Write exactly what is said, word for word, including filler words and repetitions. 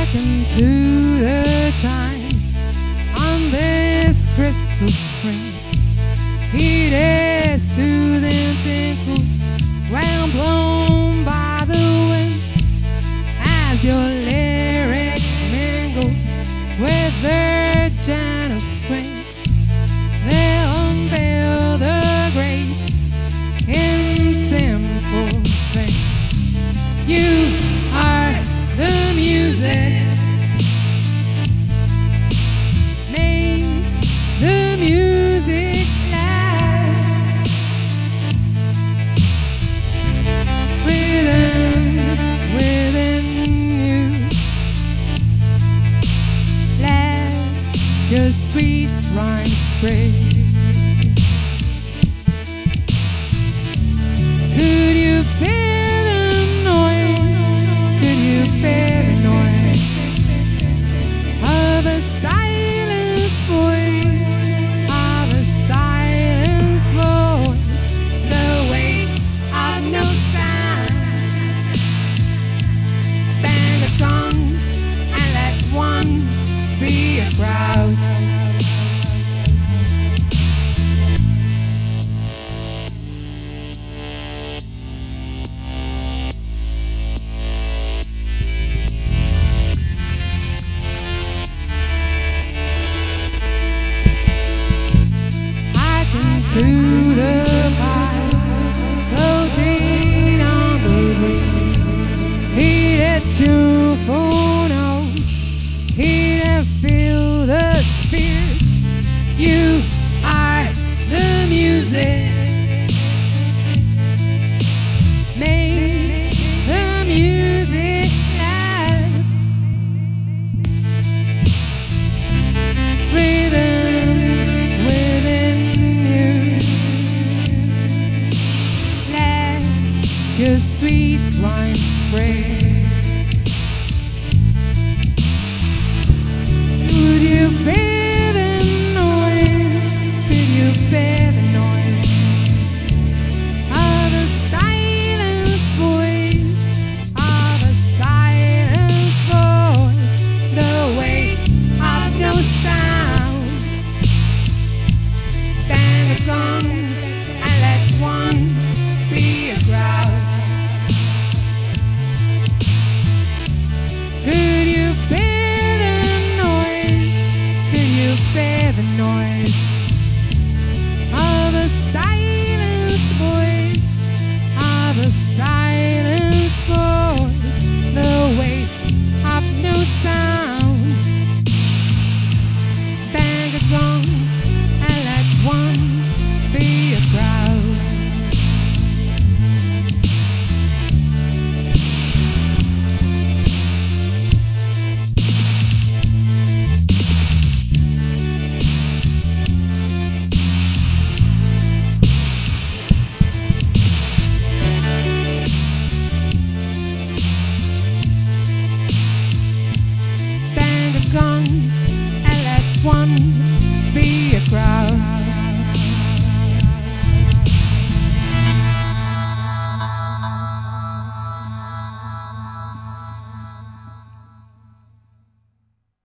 To the chimes on this crystal spring, heated soothing tinkles, round blown by the wind, as your lyric mingles with their gentle swing. They'll unveil the grace in simple things. You are the music. The music last, rhythms within you, let your sweet rhyme spread. Could you bear the noise? Could you bear the noise of a silent voice? Be a crowd. I can to the pipes, floating on the breeze, heated to phonos, heated feel the spirit. You are the music. Make the music last. Rhythms within you. Let your sweet rhyme spread. Could you bear the noise? Could you bear the noise of a silent voice? Of a silent voice, the weight of no sound. Bang a gong and let one be a crowd. Could you bear bear the noise of a silent voice, of a silent voice, the weight of no sound. Bang a gong and let one be a crowd. Gong and let one be